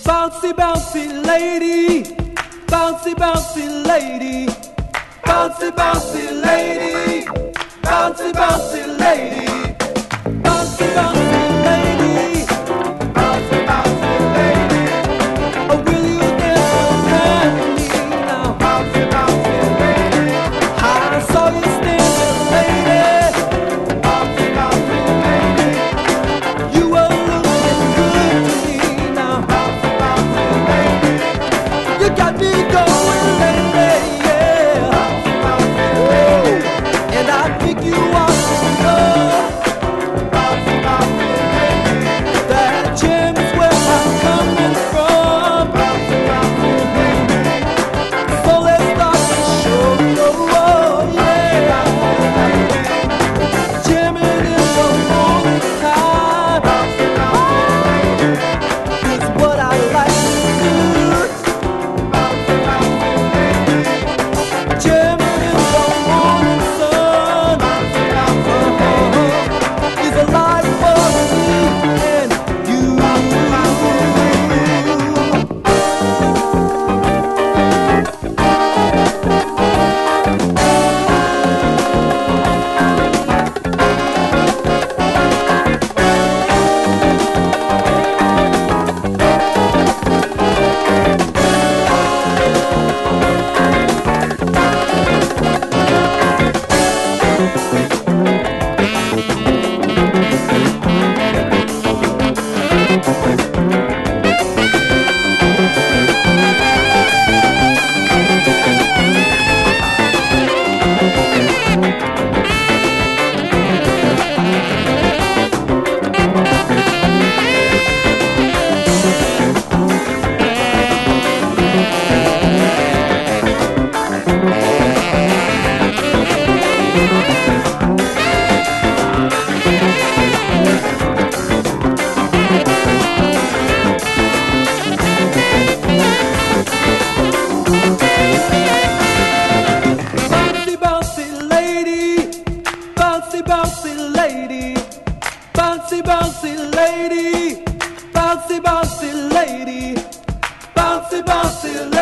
Bouncy, bouncy lady, bouncy, bouncy lady, bouncy, bouncy lady, bouncy, bouncy lady, bouncy, bouncy lady, bouncy, bouncy lady. Oh, will you dance with me now? Bouncy, bouncy lady. I saw you standing, lady. Bouncy, bouncy lady. You were looking good to me now. Bouncy, bouncy lady. You got me going, lady, yeah. Bouncy, bouncy lady. And I pick you up in love. Bouncy, bouncy lady. That gym is where I'm coming from. Bouncy, bouncy lady. So let's start the show. Oh, yeah. Jamming in the morning time. Bouncy, bouncy lady. Is what I like to do. Bouncy, bouncy lady. Jamming in the morning sun. Bouncy, bouncy lady. Is a life for me and you. Bouncy, bouncy lady, bouncy, bouncy lady, bouncy, bouncy lady, bouncy, bouncy lady, bouncy, bouncy lady.